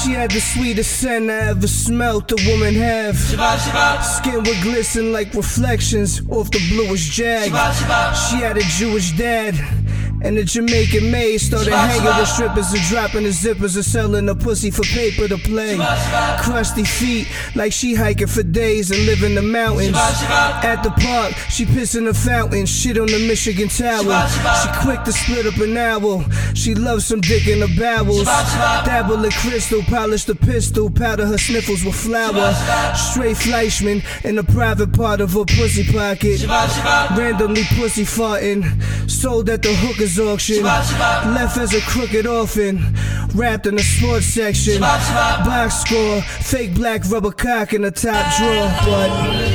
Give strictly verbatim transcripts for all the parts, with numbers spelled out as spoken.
She had the sweetest scent I ever smelt a woman have. Skin would glisten like reflections off the bluest jag. She had a Jewish dad and a Jamaican maid. Started hanging with strippers and dropping the zippers and selling the pussy for paper to play. Crusty feet like she hiking for days and live in the mountains. At the park, she piss in the fountain, shit on the Michigan Tower. She quick to split up an owl. She loves some dick in the bowels. Dabble in crystal, polish the pistol, powder her sniffles with flour. Straight Fleischman in the private part of her pussy pocket. Randomly pussy farting, sold at the hookers auction. Left as a crooked orphan, wrapped in the sports section. Box score, fake black rubber cock in the top drawer. But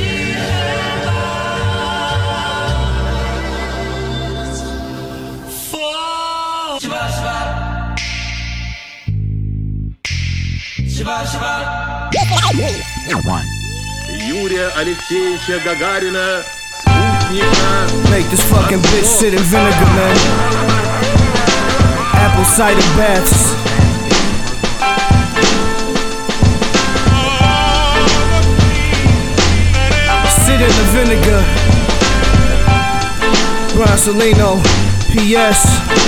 One. Юрия Алексеевича Гагарина, спутника. Make this fucking bitch sit in vinegar, man. Apple cider baths. Sit in the vinegar. Bronsolino, P S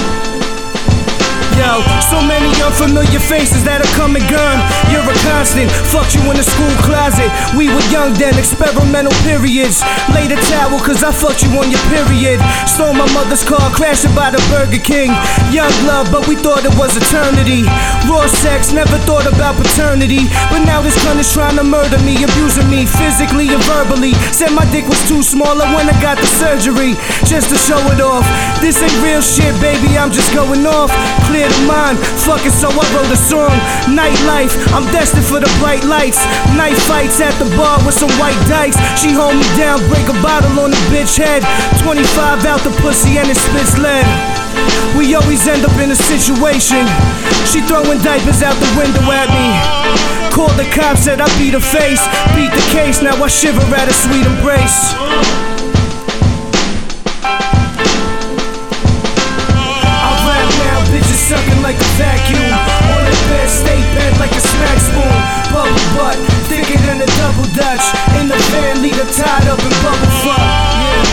Yo, so many unfamiliar faces that'll come and gone. You're a constant, fucked you in the school closet. We were young then, experimental periods. Laid a towel cause I fucked you on your period. Stole my mother's car, crashed it by the Burger King. Young love, but we thought it was eternity. Raw sex, never thought about paternity. But now this cunt is trying to murder me, abusing me physically and verbally. Said my dick was too small when I got the surgery, just to show it off. This ain't real shit, baby, I'm just going off. Clear the mind, fucking so I wrote a song. Nightlife, I'm destined for the bright lights. Night fights at the bar with some white dice. She hold me down, break a bottle on the bitch head. Twenty-five out the pussy and it spits lead. We always end up in a situation. She throwing diapers out the window at me. Called the cops, said I beat her face. Beat the case, now I shiver at a sweet embrace. Sucking like a vacuum. On the bed, stay bent like a smack spoon. Bubble butt, thicker than a double dutch. In the van, lead her tied up in bubble fuck. Yeah.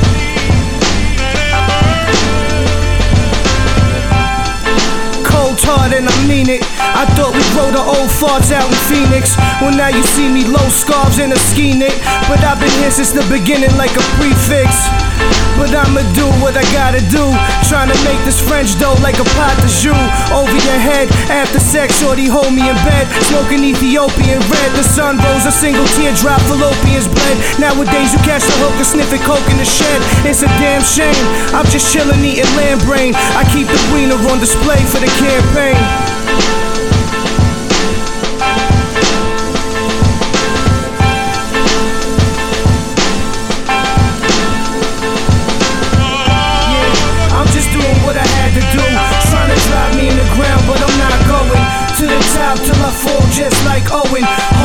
Cold hard and I mean it. I thought we wrote the old farts out in Phoenix. Well now you see me low scarves and a ski knit. But I've been here since the beginning like a prefix. But I'ma do what I gotta do. Tryna make this French dough like a pot de jus. Over your head, after sex, shorty hold me in bed. Smoking Ethiopian red, the sun rose, a single teardrop, fallopian's bled. Nowadays you catch the hooker sniffing coke in the shed. It's a damn shame, I'm just chillin' eating lamb brain. I keep the wiener on display for the campaign. Trying to drop me in the ground, but I'm not going to the top till I fall just like Owen.